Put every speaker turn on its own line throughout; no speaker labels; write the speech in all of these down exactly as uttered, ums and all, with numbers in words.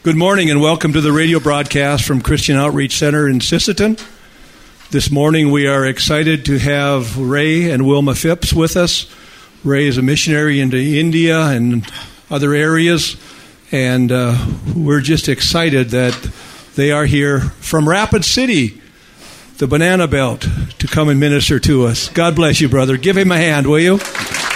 Good morning and welcome to the radio broadcast from Christian Outreach Center in Sisseton. This morning we are excited to have Ray and Wilma Phipps with us. Ray is a missionary into India and other areas, and uh, we're just excited that they are here from Rapid City, the Banana Belt, to come and minister to us. God bless you, brother. Give him a hand, will you?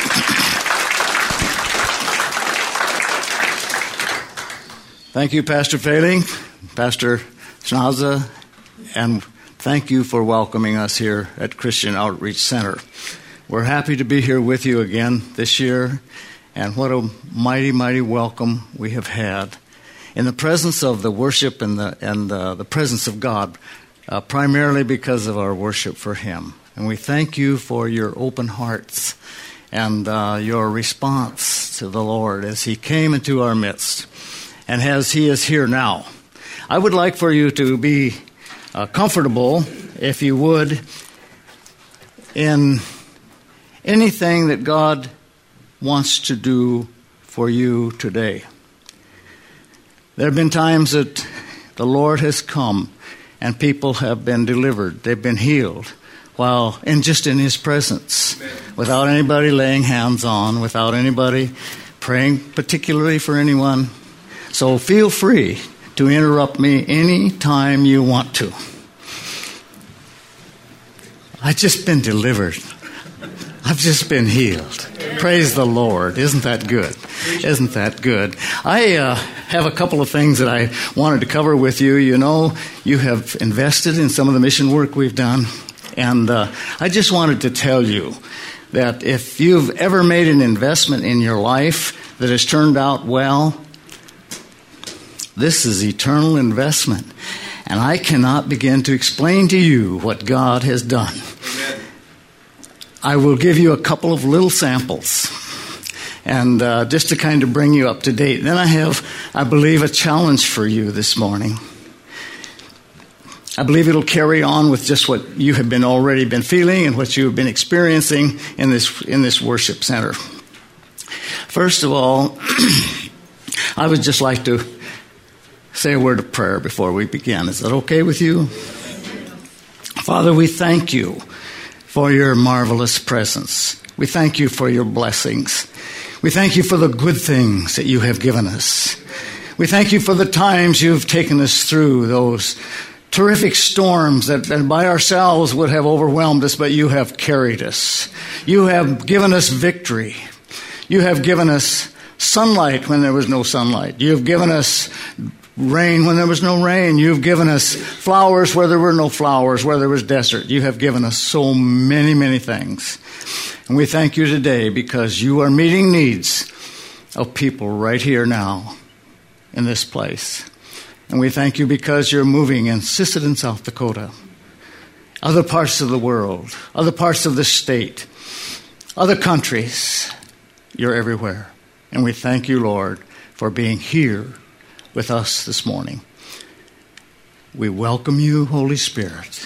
Thank you, Pastor Failing, Pastor Schnauze, and thank you for welcoming us here at Christian Outreach Center. We're happy to be here with you again this year, and what a mighty, mighty welcome we have had in the presence of the worship and the and uh, the presence of God, uh, primarily because of our worship for Him. And we thank you for your open hearts and uh, your response to the Lord as He came into our midst. And as He is here now, I would like for you to be uh, comfortable, if you would, in anything that God wants to do for you today. There have been times that the Lord has come and people have been delivered, they've been healed, while in just in His presence, without anybody laying hands on, without anybody praying particularly for anyone. So feel free to interrupt me any time you want to. I've just been delivered. I've just been healed. Praise the Lord. Isn't that good? Isn't that good? I uh, have a couple of things that I wanted to cover with you. You know, you have invested in some of the mission work we've done. And uh, I just wanted to tell you that if you've ever made an investment in your life that has turned out well, this is eternal investment, and I cannot begin to explain to you what God has done. Amen. I will give you a couple of little samples, and uh, just to kind of bring you up to date. Then I have, I believe, a challenge for you this morning. I believe it'll carry on with just what you have been already been feeling and what you have been experiencing in this in this worship center. First of all, I would just like to say a word of prayer before we begin. Is that okay with you? Father, we thank you for your marvelous presence. We thank you for your blessings. We thank you for the good things that you have given us. We thank you for the times you've taken us through those terrific storms that, that by ourselves would have overwhelmed us, but you have carried us. You have given us victory. You have given us sunlight when there was no sunlight. You have given us rain when there was no rain. You've given us flowers where there were no flowers, where there was desert. You have given us so many, many things. And we thank you today because you are meeting needs of people right here now in this place. And we thank you because you're moving in Sisseton, South Dakota, other parts of the world, other parts of the state, other countries. You're everywhere. And we thank you, Lord, for being here with us this morning. We welcome you, Holy Spirit.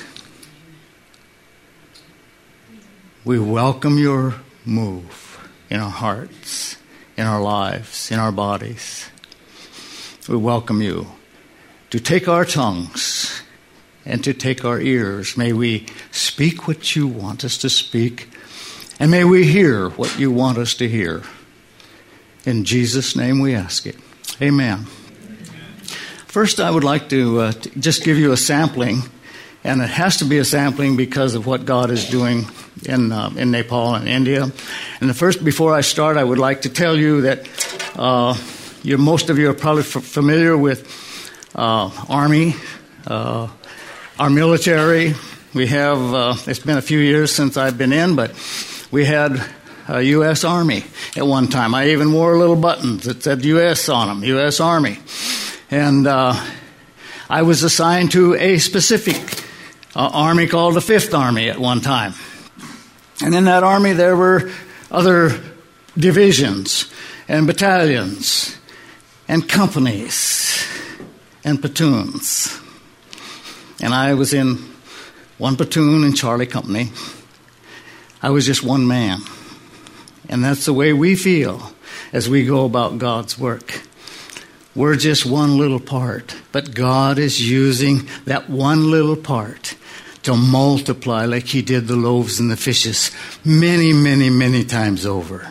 We welcome your move in our hearts, in our lives, in our bodies. We welcome you to take our tongues and to take our ears. May we speak what you want us to speak, and may we hear what you want us to hear. In Jesus' name we ask it. Amen. First, I would like to, uh, to just give you a sampling, and it has to be a sampling because of what God is doing in uh, in Nepal and India. And the first, before I start, I would like to tell you that uh, you, most of you are probably f- familiar with uh, Army, uh, our military. We have, uh, it's been a few years since I've been in, but we had a U S Army at one time. I even wore little buttons that said U S on them, U S Army. And uh, I was assigned to a specific uh, army called the Fifth Army at one time. And in that army there were other divisions and battalions and companies and platoons. And I was in one platoon in Charlie Company. I was just one man. And that's the way we feel as we go about God's work. We're just one little part, but God is using that one little part to multiply like he did the loaves and the fishes many, many, many times over.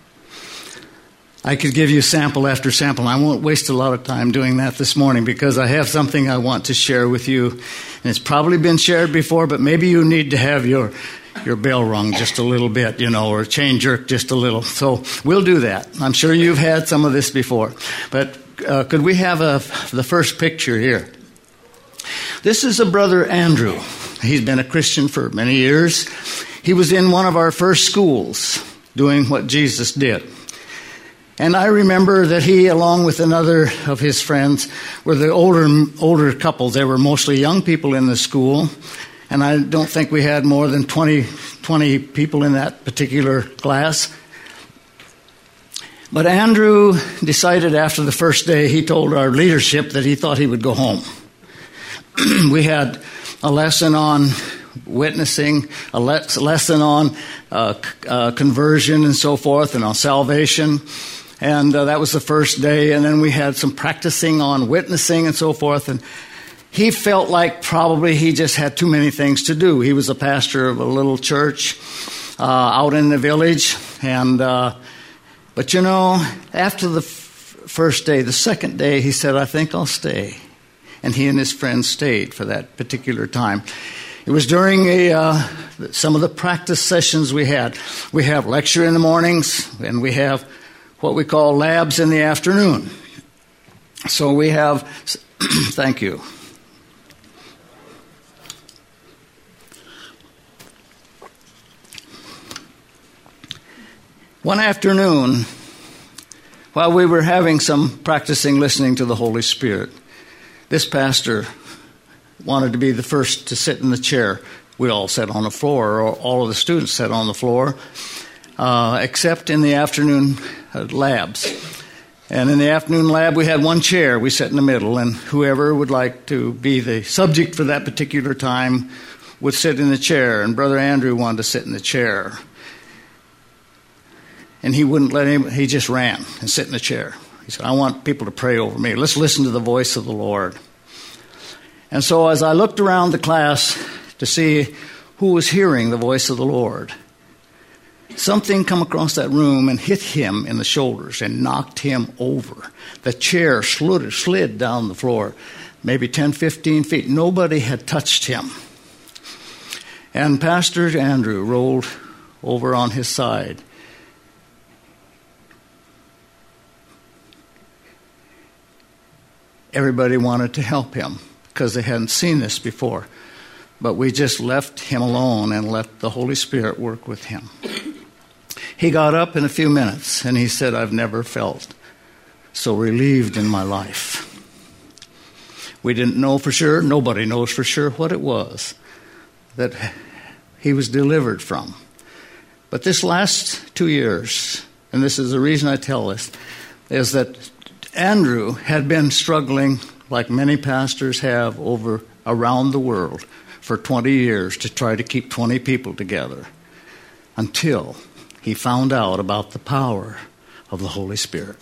I could give you sample after sample. I won't waste a lot of time doing that this morning because I have something I want to share with you. And it's probably been shared before, but maybe you need to have your your bell rung just a little bit, you know, or chain jerk just a little. So we'll do that. I'm sure you've had some of this before. But uh, could we have a, the first picture here? This is a brother Andrew. He's been a Christian for many years. He was in one of our first schools doing what Jesus did. And I remember that he, along with another of his friends, were the older older couple. They were mostly young people in the school. And I don't think we had more than twenty, twenty people in that particular class. But Andrew decided after the first day, he told our leadership that he thought he would go home. We had a lesson on witnessing, a le- lesson on uh, c- uh, conversion and so forth, and on salvation. And uh, that was the first day. And then we had some practicing on witnessing and so forth. And he felt like probably he just had too many things to do. He was a pastor of a little church uh, out in the village. And uh, but, you know, after the f- first day, the second day, he said, I think I'll stay. And he and his friends stayed for that particular time. It was during a, uh, some of the practice sessions we had. We have lecture in the mornings, and we have what we call labs in the afternoon. So we have, thank you. One afternoon, while we were having some practicing listening to the Holy Spirit, this pastor wanted to be the first to sit in the chair. We all sat on the floor, or all of the students sat on the floor, uh, except in the afternoon uh, labs. And in the afternoon lab, we had one chair. We sat in the middle, and whoever would like to be the subject for that particular time would sit in the chair. And Brother Andrew wanted to sit in the chair. And he wouldn't let him, he just ran and sit in the chair. He said, I want people to pray over me. Let's listen to the voice of the Lord. And so as I looked around the class to see who was hearing the voice of the Lord, something come across that room and hit him in the shoulders and knocked him over. The chair slid, slid down the floor, maybe ten, fifteen feet. Nobody had touched him. And Pastor Andrew rolled over on his side. Everybody wanted to help him because they hadn't seen this before. But we just left him alone and let the Holy Spirit work with him. He got up in a few minutes and he said, I've never felt so relieved in my life. We didn't know for sure, nobody knows for sure what it was that he was delivered from. But this last two years, and this is the reason I tell this, is that Andrew had been struggling, like many pastors have, over around the world for twenty years to try to keep twenty people together until he found out about the power of the Holy Spirit.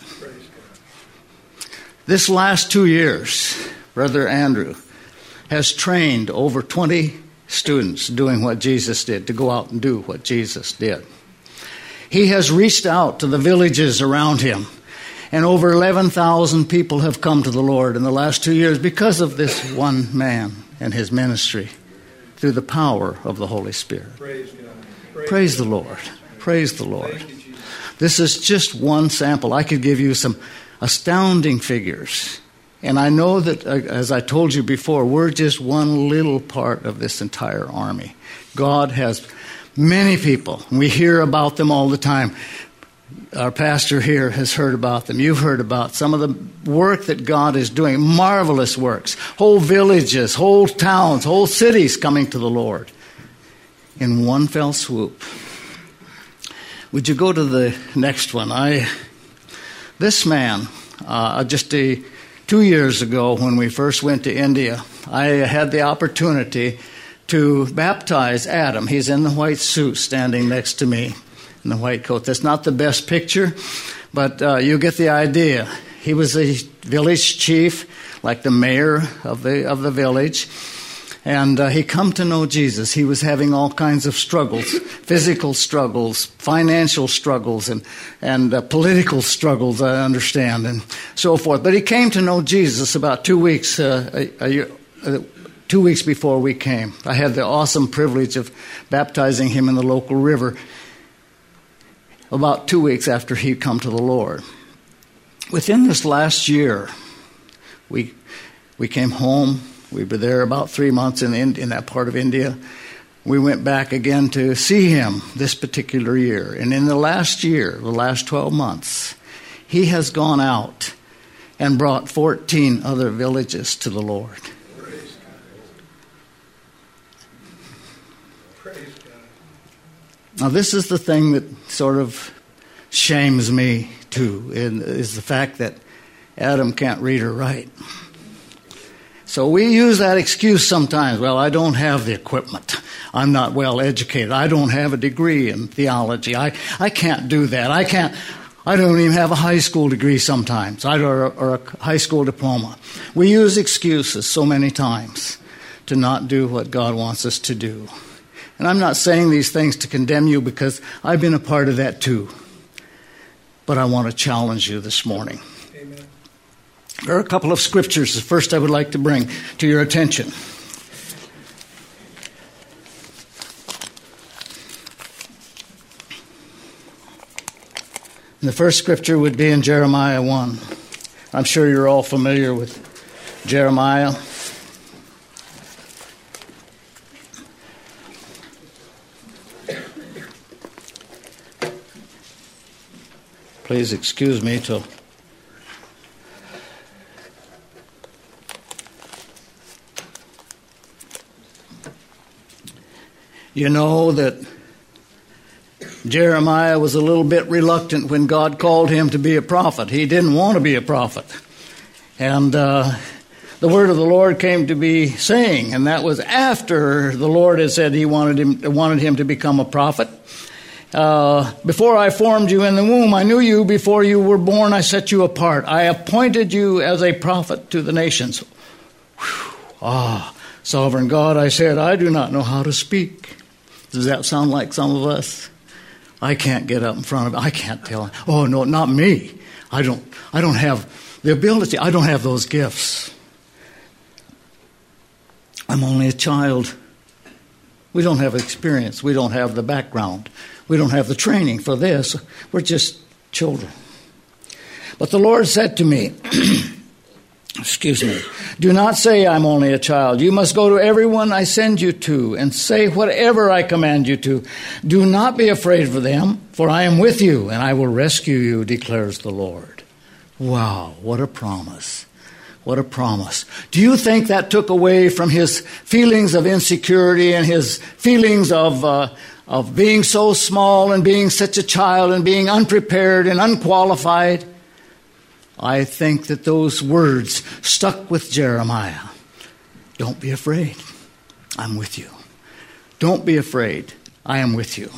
This last two years, Brother Andrew has trained over twenty students doing what Jesus did, to go out and do what Jesus did. He has reached out to the villages around him, and over eleven thousand people have come to the Lord in the last two years because of this one man and his ministry through the power of the Holy Spirit. Praise God. Praise, Praise the Lord. Praise the Lord. This is just one sample. I could give you some astounding figures. And I know that, uh, as I told you before, we're just one little part of this entire army. God has many people. We hear about them all the time. Our pastor here has heard about them. You've heard about some of the work that God is doing. Marvelous works. Whole villages, whole towns, whole cities coming to the Lord in one fell swoop. Would you go to the next one? I, this man, uh, just a, two years ago when we first went to India, I had the opportunity to baptize Adam. He's in the white suit standing next to me in the white coat. That's not the best picture, but uh, you get the idea. He was a village chief, like the mayor of the of the village. And uh, he come to know Jesus. He was having all kinds of struggles, physical struggles, financial struggles, and and uh, political struggles, I understand, and so forth. But he came to know Jesus about two weeks uh, a, a year, uh, two weeks before we came. I had the awesome privilege of baptizing him in the local river about two weeks after he'd come to the Lord. Within this last year, we we came home. We were there about three months in, in in that part of India. We went back again to see him this particular year. And in the last year, the last twelve months, he has gone out and brought fourteen other villages to the Lord.
Praise God. Praise God.
Now, this is the thing that sort of shames me, too, is the fact that Adam can't read or write. So we use that excuse sometimes. Well, I don't have the equipment. I'm not well educated. I don't have a degree in theology. I, I can't do that. I can't. I don't even have a high school degree sometimes, or, or a high school diploma. We use excuses so many times to not do what God wants us to do. And I'm not saying these things to condemn you, because I've been a part of that too. But I want to challenge you this morning.
Amen.
There are a couple of scriptures. First, I would like to bring to your attention. And the first scripture would be in Jeremiah one. I'm sure you're all familiar with Jeremiah. Please excuse me till you know that Jeremiah was a little bit reluctant when God called him to be a prophet. He didn't want to be a prophet. And uh, the word of the Lord came to be saying, and that was after the Lord had said he wanted him, wanted him to become a prophet. Uh, before I formed you in the womb, I knew you. Before you were born, I set you apart. I appointed you as a prophet to the nations. Whew. Ah, sovereign God, I said, I do not know how to speak. Does that sound like some of us? I can't get up in front of, I can't tell. Oh, no, not me. I don't, I don't have the ability. I don't have those gifts. I'm only a child. We don't have experience. We don't have the background. We don't have the training for this. We're just children. But the Lord said to me, excuse me, do not say I'm only a child. You must go to everyone I send you to and say whatever I command you to. Do not be afraid for them, for I am with you and I will rescue you, declares the Lord. Wow, what a promise. What a promise. Do you think that took away from his feelings of insecurity and his feelings of uh, of being so small and being such a child and being unprepared and unqualified? I think that those words stuck with Jeremiah. Don't be afraid. I'm with you. Don't be afraid. I am with you.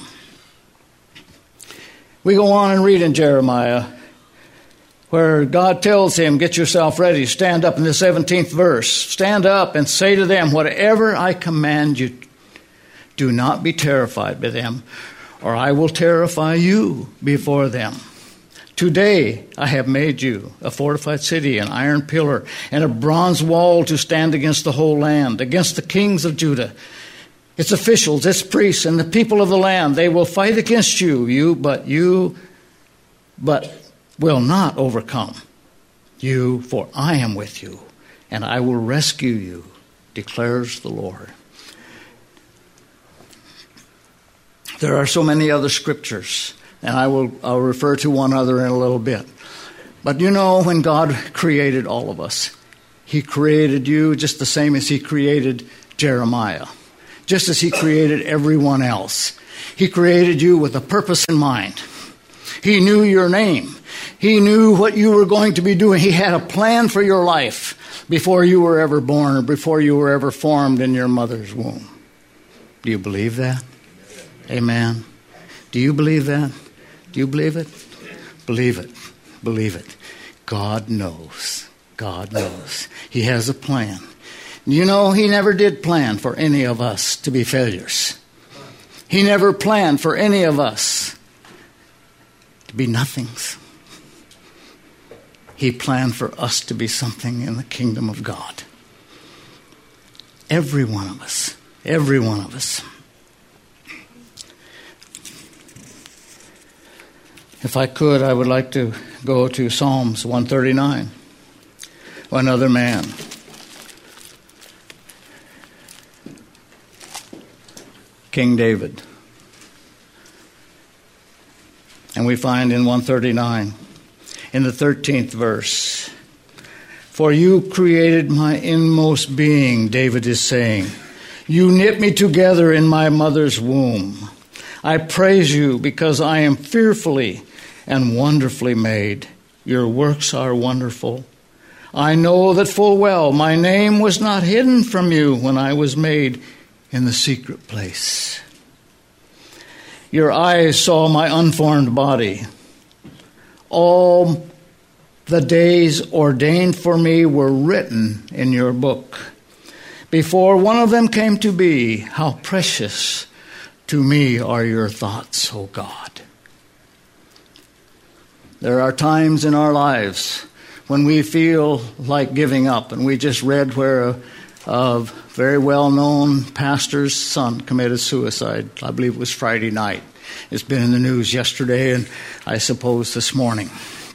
We go on and read in Jeremiah where God tells him, get yourself ready. Stand up in the seventeenth verse. Stand up and say to them, whatever I command you, do not be terrified by them, or I will terrify you before them. Today I have made you a fortified city, an iron pillar, and a bronze wall to stand against the whole land, against the kings of Judah, its officials, its priests, and the people of the land. They will fight against you, you, but you, but will not overcome you, for I am with you, and I will rescue you, declares the Lord. There are so many other scriptures, and I will I'll refer to one other in a little bit. But you know, when God created all of us, he created you just the same as he created Jeremiah, just as he created everyone else. He created you with a purpose in mind. He knew your name. He knew what you were going to be doing. He had a plan for your life before you were ever born or before you were ever formed in your mother's womb. Do you believe that? Amen. Do you believe that? Do you believe it? Believe it. Believe it. God knows. God knows. He has a plan. You know, he never did plan for any of us to be failures. He never planned for any of us to be nothings. He planned for us to be something in the kingdom of God. Every one of us. Every one of us. If I could, I would like to go to Psalms one thirty-nine. Another man. King David. And we find in one thirty-nine, in the thirteenth verse, "For you created my inmost being," David is saying. "You knit me together in my mother's womb. I praise you because I am fearfully and wonderfully made. Your works are wonderful. I know that full well my name was not hidden from you when I was made in the secret place. Your eyes saw my unformed body. All the days ordained for me were written in your book. Before one of them came to be, how precious to me are your thoughts, O God." There are times in our lives when we feel like giving up, and we just read where a, a very well-known pastor's son committed suicide. I believe it was Friday night. It's been in the news yesterday and I suppose this morning.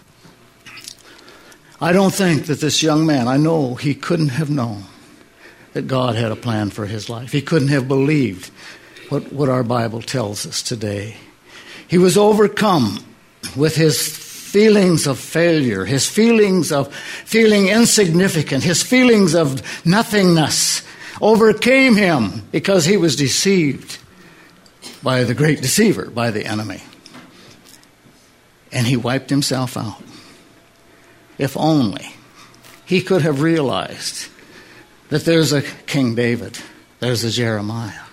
I don't think that this young man, I know he couldn't have known that God had a plan for his life. He couldn't have believed what, what our Bible tells us today. He was overcome with his feelings of failure, his feelings of feeling insignificant, his feelings of nothingness overcame him because he was deceived by the great deceiver, by the enemy. And he wiped himself out. If only he could have realized that there's a King David, there's a Jeremiah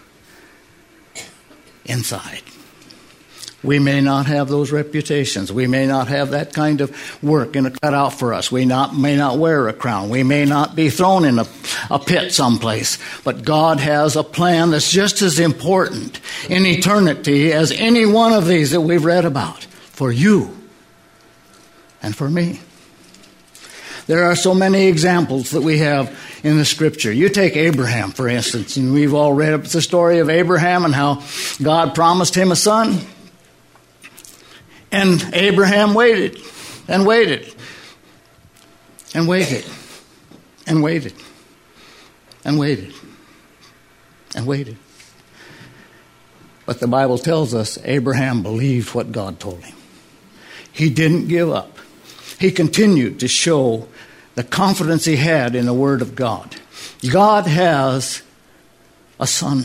inside. We may not have those reputations. We may not have that kind of work in a cutout for us. We not, may not wear a crown. We may not be thrown in a, a pit someplace. But God has a plan that's just as important in eternity as any one of these that we've read about for you and for me. There are so many examples that we have in the Scripture. You take Abraham, for instance, and we've all read the story of Abraham and how God promised him a son. And Abraham waited and waited and waited and waited and waited and waited. But the Bible tells us Abraham believed what God told him. He didn't give up. He continued to show the confidence he had in the Word of God. God has a son.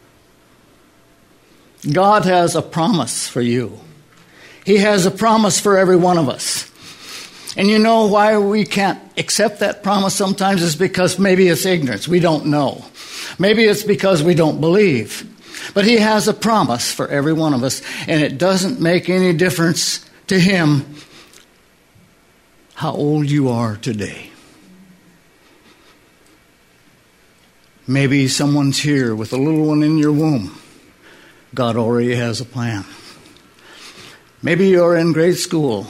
God has a promise for you. He has a promise for every one of us. And you know why we can't accept that promise sometimes is because maybe it's ignorance. We don't know. Maybe it's because we don't believe. But he has a promise for every one of us, and it doesn't make any difference to him how old you are today. Maybe someone's here with a little one in your womb. God already has a plan. Maybe you're in grade school.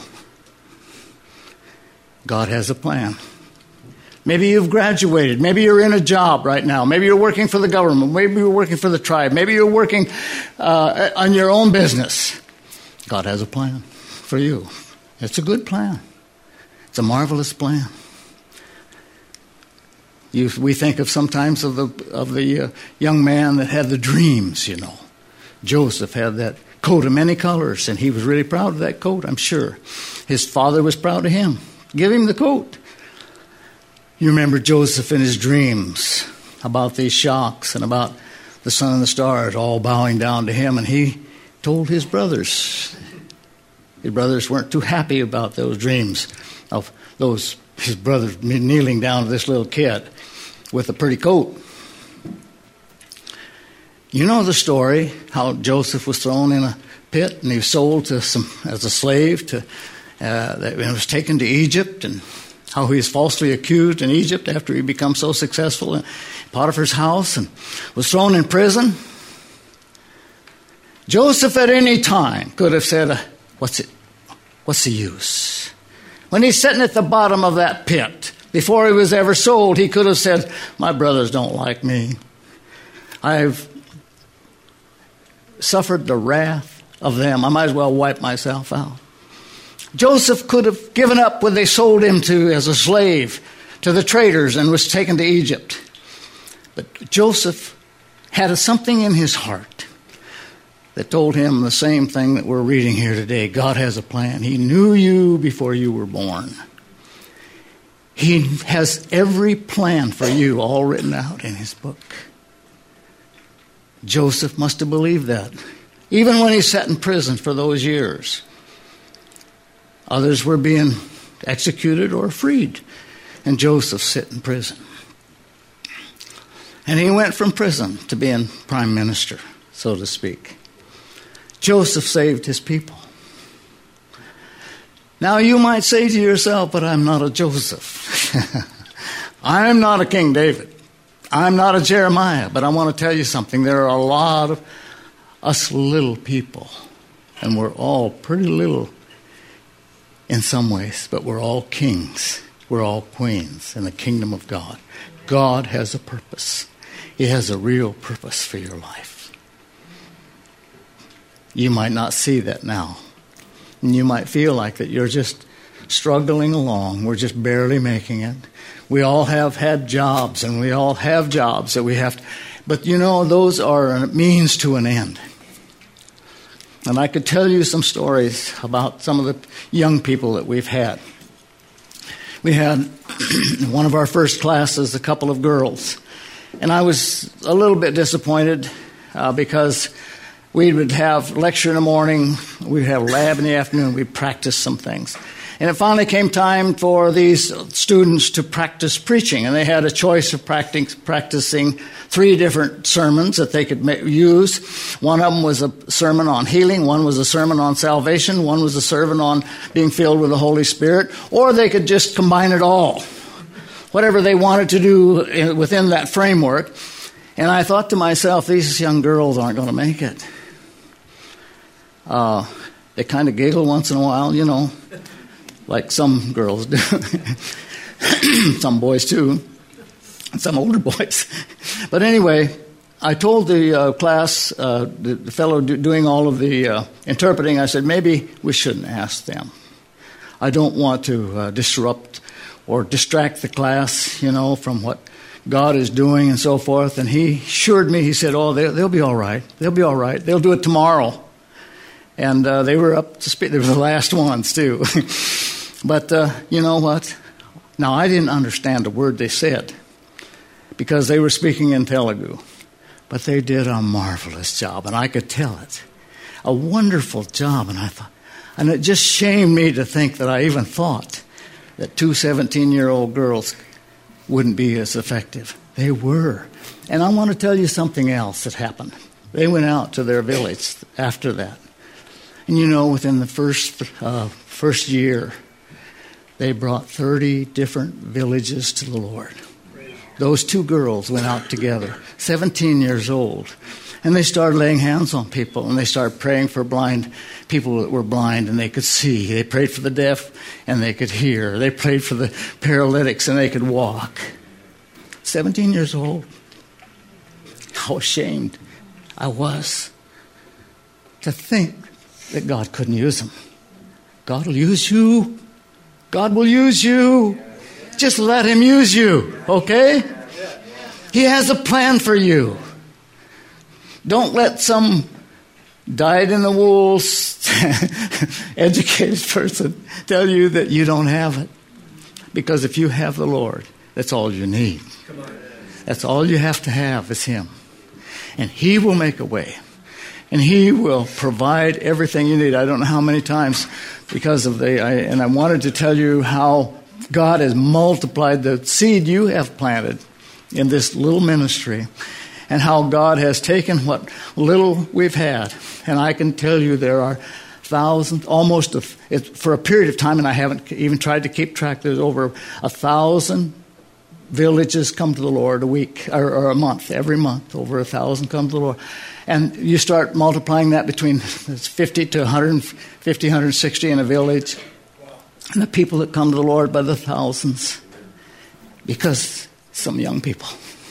God has a plan. Maybe you've graduated. Maybe you're in a job right now. Maybe you're working for the government. Maybe you're working for the tribe. Maybe you're working uh, on your own business. God has a plan for you. It's a good plan. It's a marvelous plan. You, we think of sometimes of the of the uh, young man that had the dreams, you know. Joseph had that coat of many colors, and he was really proud of that coat, I'm sure. His father was proud of him. Give him the coat. You remember Joseph in his dreams about these shocks and about the sun and the stars all bowing down to him, and he told his brothers. His brothers weren't too happy about those dreams of those his brothers kneeling down to this little kid with a pretty coat. You know the story, how Joseph was thrown in a pit and he was sold to some as a slave to uh, that he was taken to Egypt, and how he was falsely accused in Egypt after he became so successful in Potiphar's house and was thrown in prison. Joseph at any time could have said, what's it? What's the use? When he's sitting at the bottom of that pit, before he was ever sold, he could have said, my brothers don't like me. I've suffered the wrath of them. I might as well wipe myself out. Joseph could have given up when they sold him to as a slave to the traders and was taken to Egypt. But Joseph had something in his heart that told him the same thing that we're reading here today. God has a plan. He knew you before you were born. He has every plan for you all written out in his book. Joseph must have believed that, even when he sat in prison for those years. Others were being executed or freed, and Joseph sat in prison. And he went from prison to being prime minister, so to speak. Joseph saved his people. Now you might say to yourself, but I'm not a Joseph. I'm not a King David. I'm not a Jeremiah. But I want to tell you something. There are a lot of us little people. And we're all pretty little in some ways. But we're all kings. We're all queens in the kingdom of God. God has a purpose. He has a real purpose for your life. You might not see that now. And you might feel like that you're just struggling along. We're just barely making it. We all have had jobs, and we all have jobs that we have to, but you know, those are a means to an end. And I could tell you some stories about some of the young people that we've had. We had one of our first classes, a couple of girls. And I was a little bit disappointed uh, because we would have lecture in the morning, we'd have lab in the afternoon, we'd practice some things. And it finally came time for these students to practice preaching, and they had a choice of practicing three different sermons that they could use. One of them was a sermon on healing, one was a sermon on salvation, one was a sermon on being filled with the Holy Spirit, or they could just combine it all, whatever they wanted to do within that framework. And I thought to myself, these young girls aren't going to make it. Uh, they kind of giggle once in a while, you know, like some girls do. Some boys too, and some older boys. But anyway, I told the uh, class, uh, the, the fellow do, doing all of the uh, interpreting, I said, maybe we shouldn't ask them. I don't want to uh, disrupt or distract the class, you know, from what God is doing and so forth. And he assured me, he said, oh, they'll, they'll be all right. They'll be all right. They'll do it tomorrow. And uh, they were up to speed. They were the last ones, too. But uh, you know what? Now, I didn't understand a word they said because they were speaking in Telugu. But they did a marvelous job, and I could tell it. A wonderful job. And I thought, and it just shamed me to think that I even thought that two seventeen-year-old girls wouldn't be as effective. They were. And I want to tell you something else that happened. They went out to their village after that. And you know, within the first uh, first year, they brought thirty different villages to the Lord. Those two girls went out together, seventeen years old. And they started laying hands on people, and they started praying for blind people that were blind and they could see. They prayed for the deaf and they could hear. They prayed for the paralytics and they could walk. seventeen years old. How ashamed I was to think that God couldn't use them. God will use you. God will use you. Just let him use you, okay? He has a plan for you. Don't let some dyed-in-the-wool, educated person tell you that you don't have it. Because if you have the Lord, that's all you need. That's all you have to have is him. And he will make a way. And he will provide everything you need. I don't know how many times because of the... I, and I wanted to tell you how God has multiplied the seed you have planted in this little ministry. And how God has taken what little we've had. And I can tell you there are thousand, almost a, it, for a period of time, and I haven't even tried to keep track. There's over a thousand villages come to the Lord a week or, or a month. Every month, over a thousand come to the Lord, and you start multiplying that between fifty to one hundred fifty, one hundred sixty in a village, and the people that come to the Lord by the thousands, because some young people,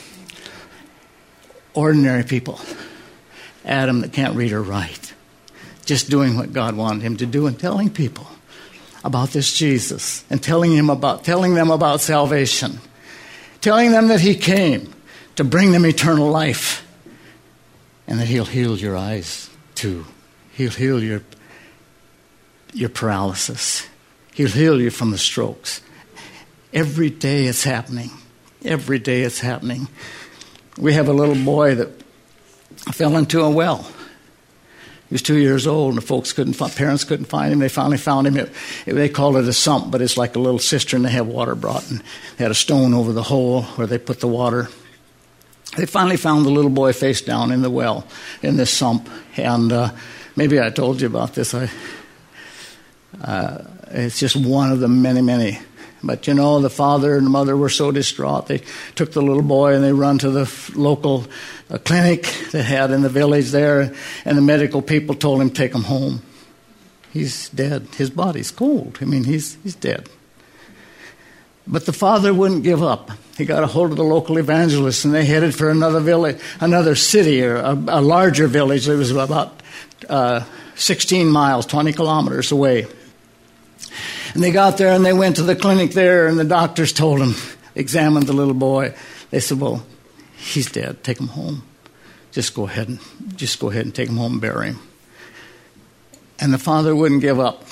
ordinary people, Adam that can't read or write, just doing what God wanted him to do and telling people about this Jesus and telling him about telling them about salvation, telling them that he came to bring them eternal life, and that he'll heal your eyes too. He'll heal your your paralysis. He'll heal you from the strokes. Every day it's happening. Every day it's happening. We have a little boy that fell into a well. He was two years old, and the folks couldn't, parents couldn't find him. They finally found him. It, it, they called it a sump, but it's like a little cistern they have water brought, and they had a stone over the hole where they put the water. They finally found the little boy face down in the well, in this sump. And uh, maybe I told you about this. I, uh, it's just one of the many, many. But, you know, the father and the mother were so distraught. They took the little boy and they run to the local uh, clinic they had in the village there. And the medical people told him, take him home. He's dead. His body's cold. I mean, he's he's dead. But the father wouldn't give up. He got a hold of the local evangelists, and they headed for another village, another city, or a, a larger village. It was about uh, sixteen miles, twenty kilometers away. And they got there, and they went to the clinic there, and the doctors told them, examined the little boy. They said, well, he's dead. Take him home. Just go ahead and just go ahead and take him home and bury him. And the father wouldn't give up.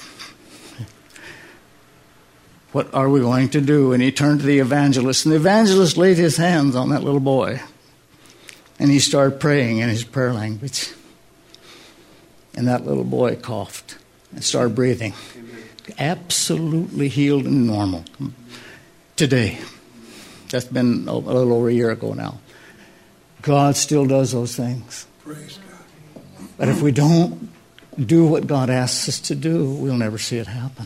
What are we going to do? And he turned to the evangelist, and the evangelist laid his hands on that little boy. And he started praying in his prayer language. And that little boy coughed and started breathing. Absolutely healed and normal. Today. That's been a little over a year ago now. God still does those things.
Praise God.
But if we don't do what God asks us to do, we'll never see it happen.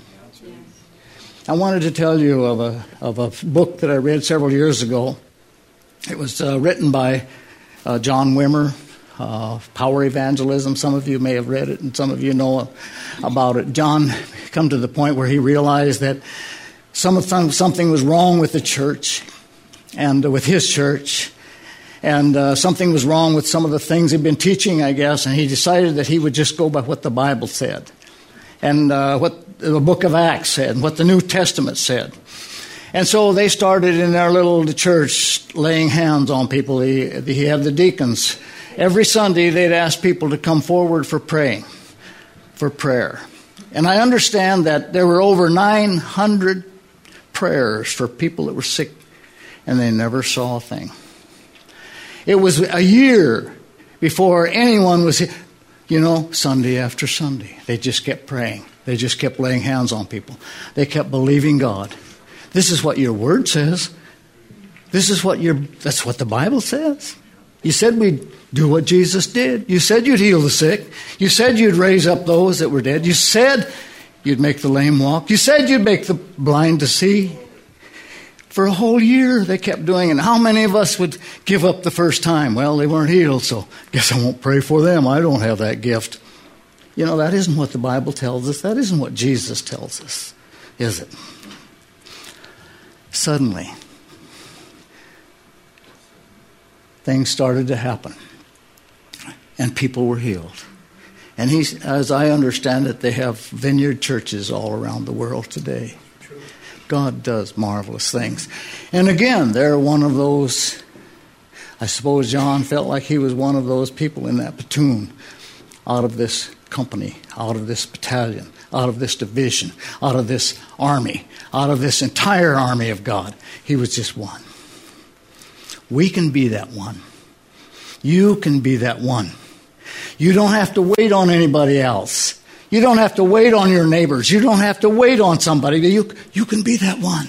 I wanted to tell you of a of a book that I read several years ago. It was uh, written by uh, John Wimmer, uh, Power Evangelism. Some of you may have read it, and some of you know about it. John come to the point where he realized that some something was wrong with the church and uh, with his church, and uh, something was wrong with some of the things he'd been teaching, I guess, and he decided that he would just go by what the Bible said and uh, what the book of Acts said and what the New Testament said. And so they started in their little church laying hands on people. He, he had the deacons. Every Sunday they'd ask people to come forward for praying, for prayer. And I understand that there were over nine hundred prayers for people that were sick, and they never saw a thing. It was a year before anyone was, you know, Sunday after Sunday. They just kept praying. They just kept laying hands on people. They kept believing God. This is what your word says. This is what your, that's what the Bible says. You said we'd do what Jesus did. You said you'd heal the sick. You said you'd raise up those that were dead. You said you'd make the lame walk. You said you'd make the blind to see. For a whole year they kept doing it. And how many of us would give up the first time? Well, they weren't healed, so guess I won't pray for them. I don't have that gift. You know, that isn't what the Bible tells us. That isn't what Jesus tells us, is it? Suddenly, things started to happen, and people were healed. And he's, as I understand it, they have vineyard churches all around the world today. God does marvelous things. And again, they're one of those, I suppose John felt like he was one of those people in that platoon, out of this company, out of this battalion, out of this division, out of this army, out of this entire army of God. He was just one. We can be that one. You can be that one. You don't have to wait on anybody else. You don't have to wait on your neighbors. You don't have to wait on somebody. You, you can be that one.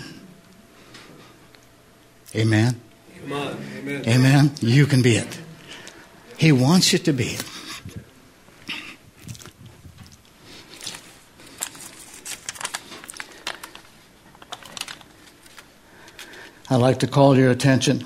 Amen?
Come on. Amen.
Amen? You can be it. He wants you to be it. I'd like to call your attention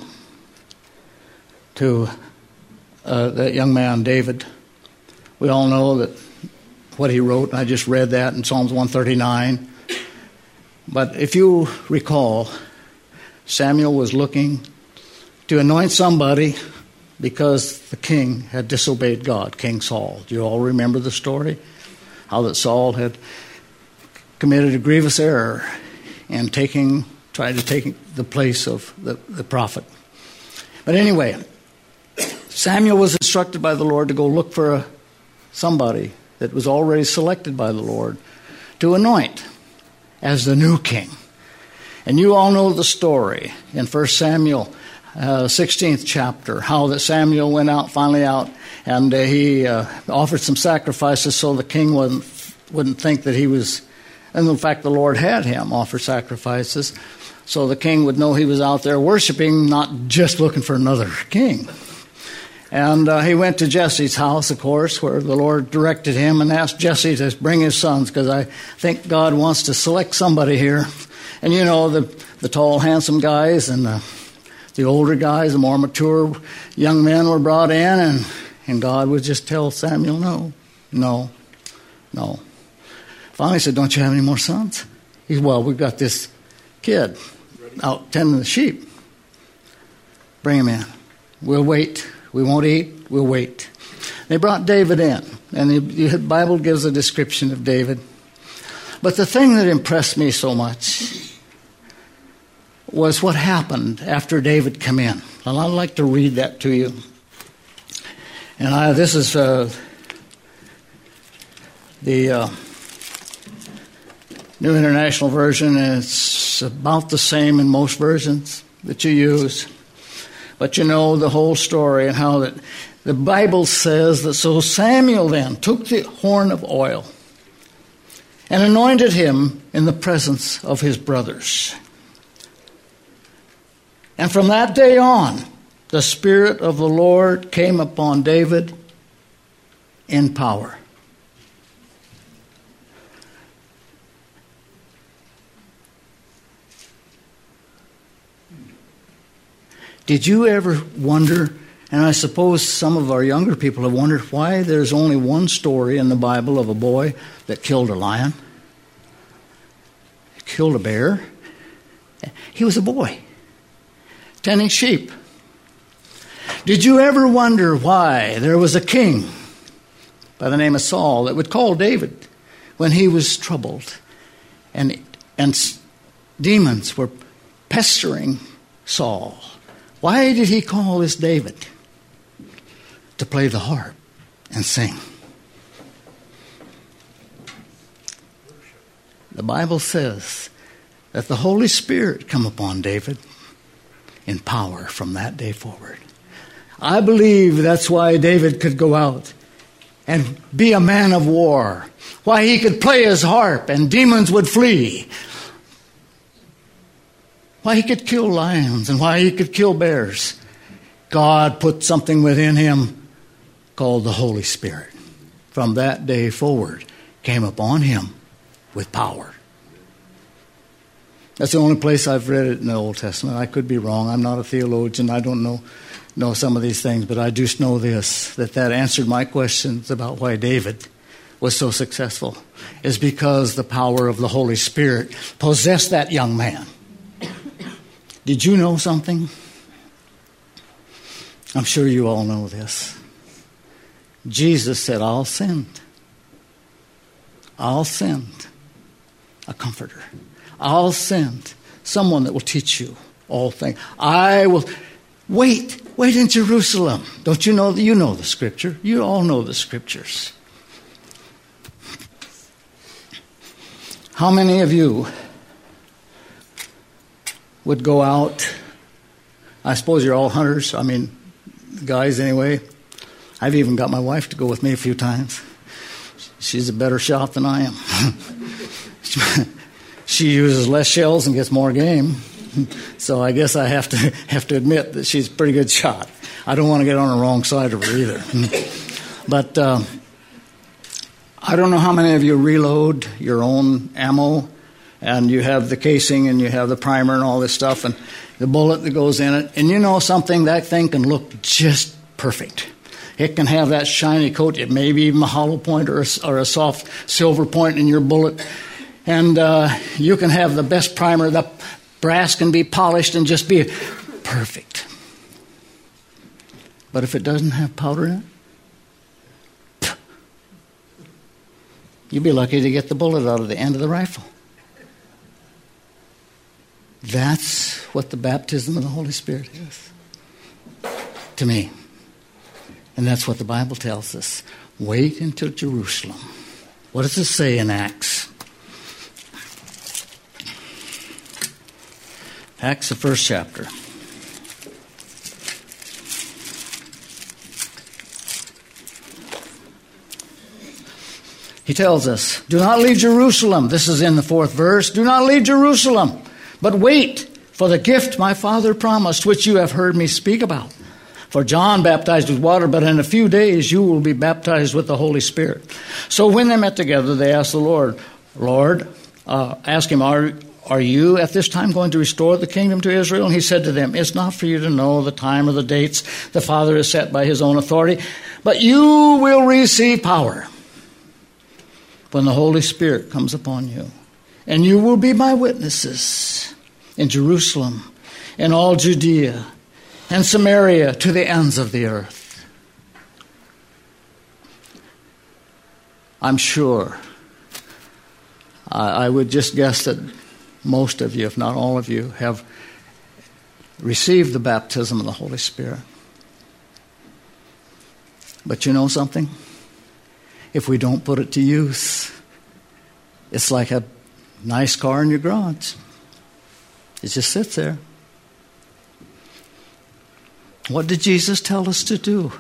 to uh, that young man, David. We all know that what he wrote, and I just read that in Psalms one thirty-nine. But if you recall, Samuel was looking to anoint somebody because the king had disobeyed God, King Saul. Do you all remember the story? How that Saul had committed a grievous error in taking, trying to take the place of the, the prophet. But anyway, Samuel was instructed by the Lord to go look for a, somebody that was already selected by the Lord to anoint as the new king. And you all know the story in First Samuel, uh, sixteenth chapter, how that Samuel went out, finally out, and uh, he uh, offered some sacrifices so the king wouldn't, wouldn't think that he was, and in fact the Lord had him offer sacrifices, so the king would know he was out there worshiping, not just looking for another king. And uh, he went to Jesse's house, of course, where the Lord directed him and asked Jesse to bring his sons, because I think God wants to select somebody here. And you know, the, the tall, handsome guys and the, the older guys, the more mature young men were brought in, and, and God would just tell Samuel, no, no, no. Finally he said, don't you have any more sons? He said, well, we've got this kid out tending the sheep. Bring him in. We'll wait. We won't eat. We'll wait. They brought David in, and the, the Bible gives a description of David. But the thing that impressed me so much was what happened after David came in. And I'd like to read that to you. And I, this is uh, the uh, New International Version, and it's about the same in most versions that you use. But you know the whole story and how that the Bible says that so Samuel then took the horn of oil and anointed him in the presence of his brothers. And from that day on, the Spirit of the Lord came upon David in power. Did you ever wonder, and I suppose some of our younger people have wondered, why there's only one story in the Bible of a boy that killed a lion, killed a bear? He was a boy, tending sheep. Did you ever wonder why there was a king by the name of Saul that would call David when he was troubled, and, and demons were pestering Saul? Why did he call this David? To play the harp and sing. The Bible says that the Holy Spirit come upon David in power from that day forward. I believe that's why David could go out and be a man of war. Why he could play his harp and demons would flee. Why he could kill lions and why he could kill bears. God put something within him called the Holy Spirit. From that day forward, came upon him with power. That's the only place I've read it in the Old Testament. I could be wrong. I'm not a theologian. I don't know, know some of these things, but I do know this, that that answered my questions about why David was so successful, is because the power of the Holy Spirit possessed that young man. Did you know something? I'm sure you all know this. Jesus said, I'll send. I'll send a comforter. I'll send someone that will teach you all things. I will wait. Wait in Jerusalem. Don't you know that you know the scripture? You all know the scriptures. How many of you would go out? I suppose you're all hunters. I mean, guys anyway. I've even got my wife to go with me a few times. She's a better shot than I am. She uses less shells and gets more game. So I guess I have to have to admit that she's a pretty good shot. I don't want to get on the wrong side of her either. But uh, I don't know how many of you reload your own ammo, and you have the casing and you have the primer and all this stuff, and the bullet that goes in it. And you know something, that thing can look just perfect. It can have that shiny coat, it maybe even a hollow point or a, or a soft silver point in your bullet. And uh, you can have the best primer. The brass can be polished and just be perfect. But if it doesn't have powder in it, you'd be lucky to get the bullet out of the end of the rifle. That's what the baptism of the Holy Spirit is to me. And that's what the Bible tells us. Wait until Jerusalem. What does it say in Acts? Acts, the first chapter. He tells us, do not leave Jerusalem. This is in the fourth verse. Do not leave Jerusalem, but wait for the gift my Father promised, which you have heard me speak about. For John baptized with water, but in a few days you will be baptized with the Holy Spirit. So when they met together, they asked the Lord, Lord, uh, ask him, are, are you at this time going to restore the kingdom to Israel? And he said to them, it's not for you to know the time or the dates the Father has set by his own authority, but you will receive power when the Holy Spirit comes upon you. And you will be my witnesses in Jerusalem, in all Judea, and Samaria, to the ends of the earth. I'm sure, I, I would just guess that most of you, if not all of you, have received the baptism of the Holy Spirit. But you know something? If we don't put it to use, it's like a nice car in your garage. It just sits there. What did Jesus tell us to do?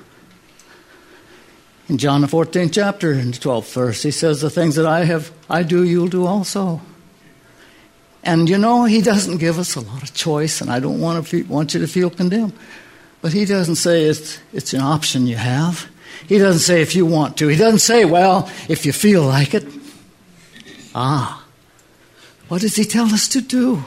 In John the fourteenth chapter, in the twelfth verse, he says, the things that I have, I do, you'll do also. And you know, he doesn't give us a lot of choice, and I don't want to fe- want you to feel condemned. But he doesn't say it's, it's an option you have. He doesn't say if you want to. He doesn't say, well, if you feel like it. Ah, what does he tell us to do?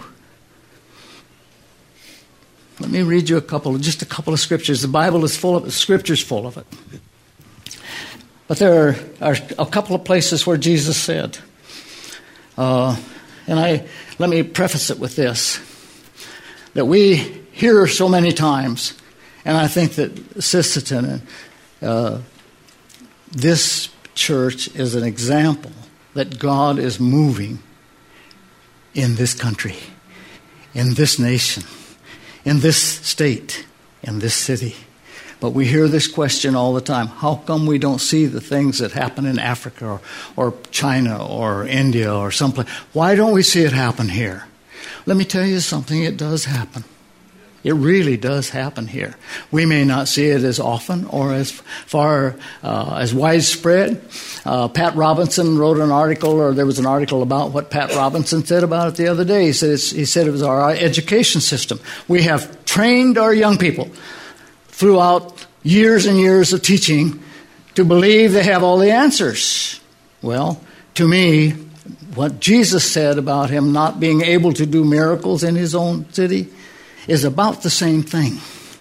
Let me read you a couple, just a couple of scriptures. The Bible is full of, the Scripture's full of it. But there are, are a couple of places where Jesus said, uh, and I let me preface it with this, that we hear so many times, and I think that Sisseton, uh, this church is an example that God is moving in this country, in this nation, in this state, in this city. But we hear this question all the time. How come we don't see the things that happen in Africa or, or China or India or someplace? Why don't we see it happen here? Let me tell you something. It does happen. It really does happen here. We may not see it as often or as far uh, as widespread. Uh, Pat Robinson wrote an article, or there was an article about what Pat Robinson said about it the other day. He said, it's, he said it was our education system. We have trained our young people throughout years and years of teaching to believe they have all the answers. Well, to me, what Jesus said about him not being able to do miracles in his own city is about the same thing.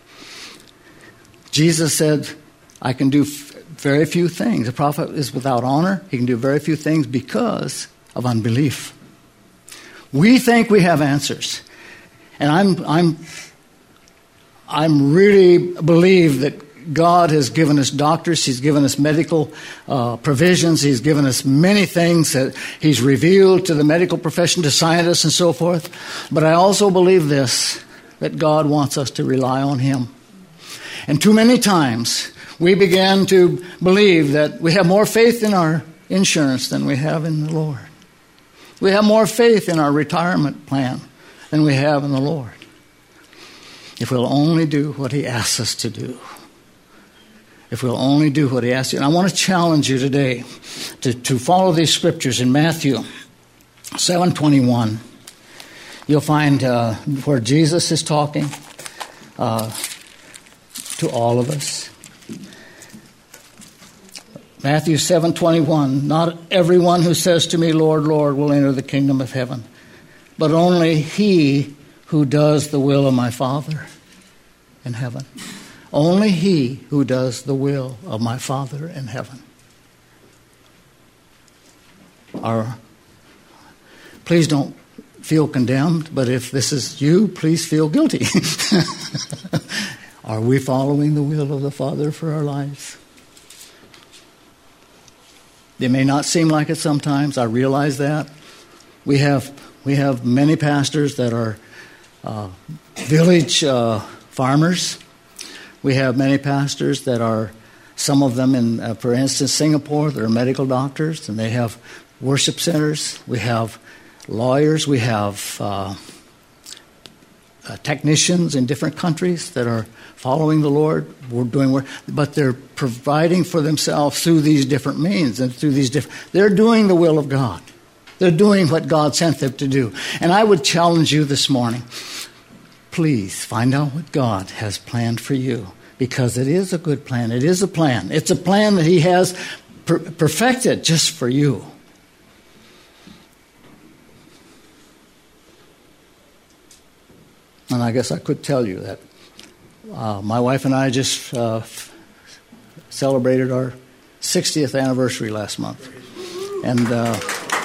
Jesus said, I can do f- very few things. A prophet is without honor. He can do very few things because of unbelief. We think we have answers. And I'm I'm I'm really believe that God has given us doctors. He's given us medical uh, provisions. He's given us many things that he's revealed to the medical profession, to scientists and so forth. But I also believe this, that God wants us to rely on him. And too many times we begin to believe that we have more faith in our insurance than we have in the Lord. We have more faith in our retirement plan than we have in the Lord. If we'll only do what he asks us to do. If we'll only do what he asks you. And I want to challenge you today to, to follow these scriptures in Matthew seven twenty-one. You'll find uh, where Jesus is talking uh, to all of us. Matthew seven twenty-one. Not everyone who says to me, Lord, Lord, will enter the kingdom of heaven, but only he who does the will of my Father in heaven. Only he who does the will of my Father in heaven. Our, please don't feel condemned, but if this is you, please feel guilty. Are we following the will of the Father for our lives? It may not seem like it sometimes. I realize that. We have we have many pastors that are uh, village uh, farmers. We have many pastors that are, some of them in, uh, for instance, Singapore, they're medical doctors, and they have worship centers. We have lawyers. We have uh, uh, technicians in different countries that are following the Lord. We're doing work, but they're providing for themselves through these different means and through these different. They're doing the will of God. They're doing what God sent them to do. And I would challenge you this morning. Please find out what God has planned for you, because it is a good plan. It is a plan. It's a plan that he has per- perfected just for you. And I guess I could tell you that uh, my wife and I just uh, f- celebrated our sixtieth anniversary last month. And uh,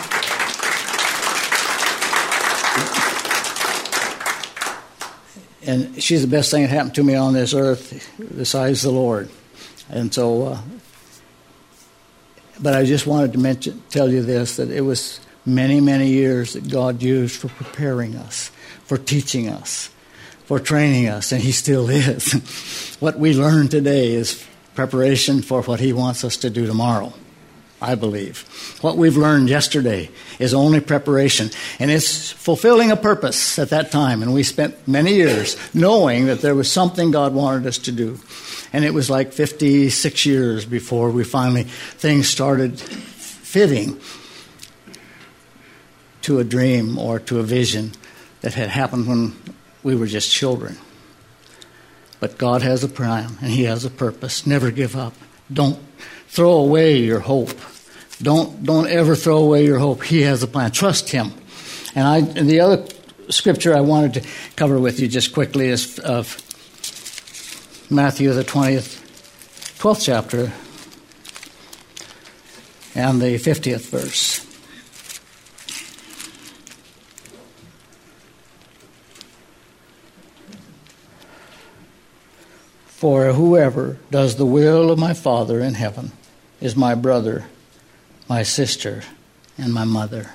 and she's the best thing that happened to me on this earth besides the Lord. And so, uh, but I just wanted to mention, tell you this, that it was many, many years that God used for preparing us, for teaching us, for training us, and he still is. What we learn today is preparation for what he wants us to do tomorrow, I believe. What we've learned yesterday is only preparation, and it's fulfilling a purpose at that time. And we spent many years knowing that there was something God wanted us to do. And it was like fifty-six years before we finally, things started fitting to a dream or to a vision that had happened when we were just children. But God has a plan, and he has a purpose. Never give up. Don't throw away your hope. Don't don't ever throw away your hope. He has a plan. Trust him. And I and the other scripture I wanted to cover with you just quickly is of Matthew, the twentieth, twelfth chapter, and the fiftieth verse. For whoever does the will of my Father in heaven is my brother, my sister, and my mother.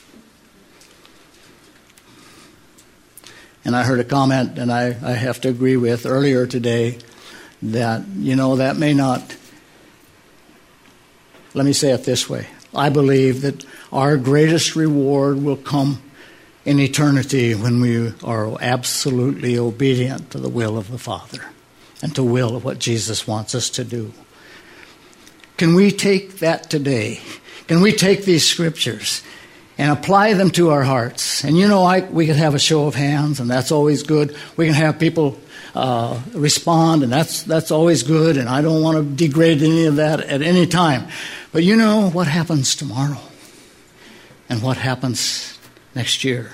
And I heard a comment, and I, I have to agree with earlier today, that, you know, that may not, let me say it this way. I believe that our greatest reward will come in eternity when we are absolutely obedient to the will of the Father and to will of what Jesus wants us to do. Can we take that today? Can we take these scriptures and apply them to our hearts? And you know, I, we can have a show of hands, and that's always good. We can have people uh, respond, and that's that's always good. And I don't want to degrade any of that at any time. But you know what happens tomorrow, and what happens next year.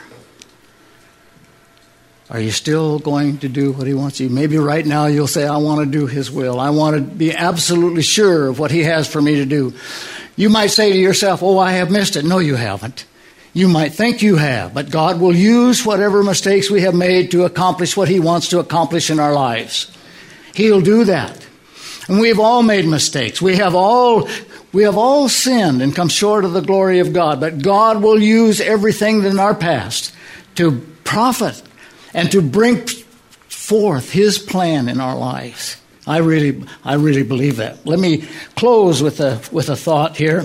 Are you still going to do what he wants you? Maybe right now you'll say, I want to do his will. I want to be absolutely sure of what he has for me to do. You might say to yourself, oh, I have missed it. No, you haven't. You might think you have, but God will use whatever mistakes we have made to accomplish what he wants to accomplish in our lives. He'll do that. And we've all made mistakes. We have all we have all sinned and come short of the glory of God. But God will use everything in our past to profit and to bring forth his plan in our lives. I really, I really believe that. Let me close with a with a thought here.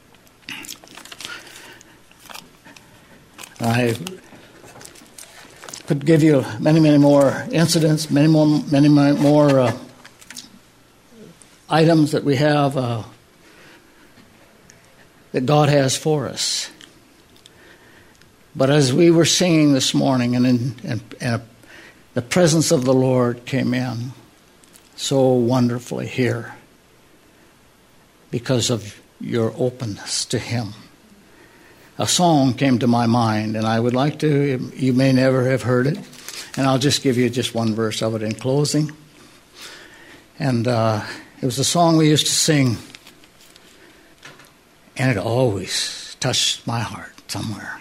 I could give you many, many more incidents, many more, many more uh, items that we have uh, that God has for us. But as we were singing this morning, and, in, and, and the presence of the Lord came in so wonderfully here because of your openness to him. a song came to my mind, and I would like to, you may never have heard it, and I'll just give you just one verse of it in closing. And uh, it was a song we used to sing, and it always touched my heart somewhere.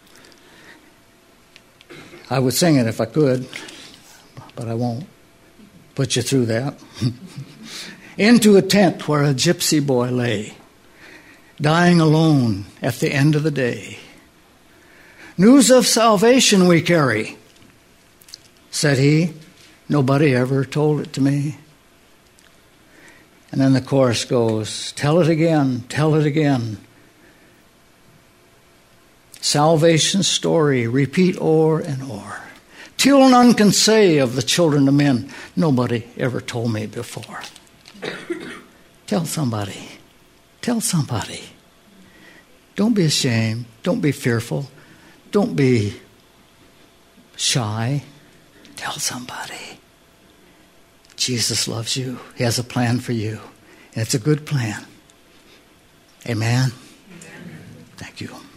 I would sing it if I could, but I won't put you through that. Into a tent where a gypsy boy lay, dying alone at the end of the day. News of salvation we carry, said he. Nobody ever told it to me. And then the chorus goes, tell it again, tell it again. Salvation story, repeat o'er and o'er, till none can say of the children of men, nobody ever told me before. Tell somebody. Tell somebody. Don't be ashamed. Don't be fearful. Don't be shy. Tell somebody. Jesus loves you. He has a plan for you. And it's a good plan. Amen? Amen. Thank you.